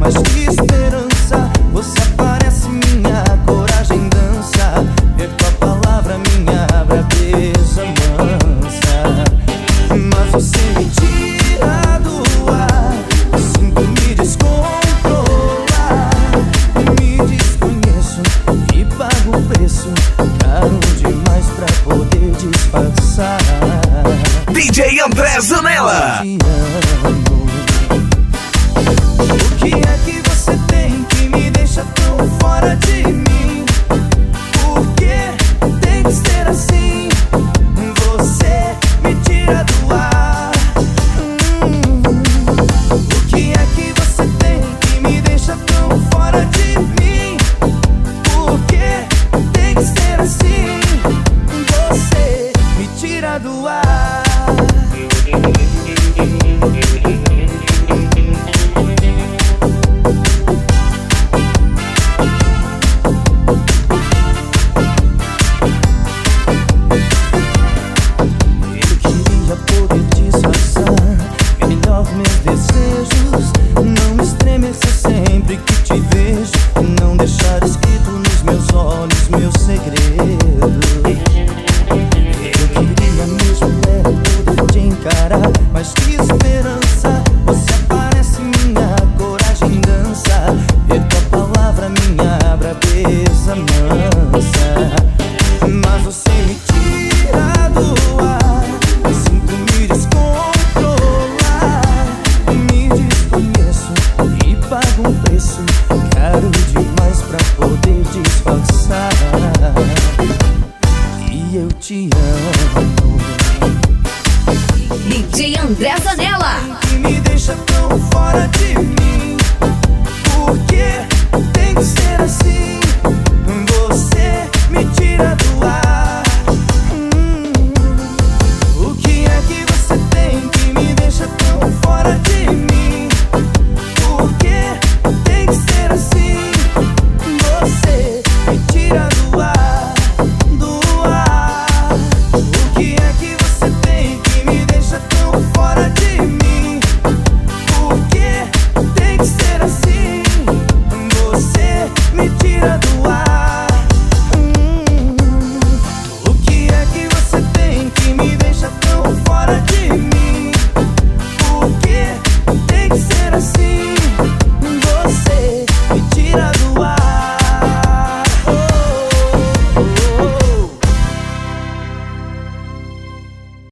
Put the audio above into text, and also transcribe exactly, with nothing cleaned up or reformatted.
mas que esperança. Você aparece, minha coragem dança. Vê tua palavra, minha braveza mansa. Mas você me tira do ar, sinto me descontrolar. Me desconheço e pago o preço caro demais pra poder disfarçar. D J André Zanella. Eu te amo. O que é que você tem que me deixa tão fora de mim? Por que tem que ser assim? Você me tira do ar. hum. O que é que você tem que me deixa tão fora de mim? Por que tem que ser assim? Você me tira do ar. Mas que esperança. Você aparece, minha coragem dança. Vê tua palavra, minha braveza mansa. Mas você me tira do ar, sinto me descontrolar. Me desconheço e pago um preço caro demais pra poder disfarçar. E eu te amo. D J André Zanella. Que me deixa tão fora de mim. Por que tem que ser assim? Você me tira do ar. hum. O que é que você tem que me deixa tão fora de mim? Por que tem que ser assim? Você me tira do ar, do ar. O que é que você tem que me deixa tão fora de mim? Por que tem que ser assim? Você me tira do ar. hum. O que é que você tem que me deixa tão fora de mim? Por que tem que ser assim?